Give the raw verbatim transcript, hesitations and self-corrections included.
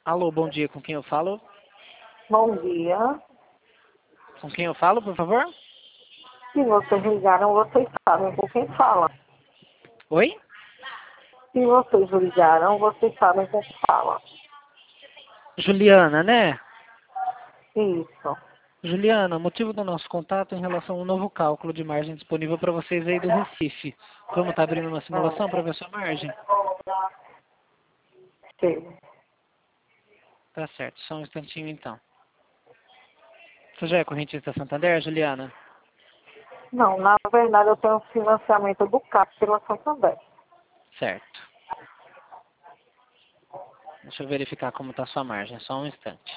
Alô, bom dia, com quem eu falo? Bom dia. Com quem eu falo, por favor? Se vocês ligaram, vocês sabem com quem fala. Oi? Se vocês ligaram, vocês sabem com quem fala. Juliana, né? Isso. Juliana, o motivo do nosso contato é em relação a um novo cálculo de margem disponível para vocês aí do Recife. Vamos estar abrindo uma Hum. simulação para ver a sua margem? Sim. Tá certo, só um instantinho então. Você já é correntista Santander, Juliana? Não, na verdade eu tenho financiamento do C A P pela Santander. Certo. Deixa eu verificar como está a sua margem, só um instante.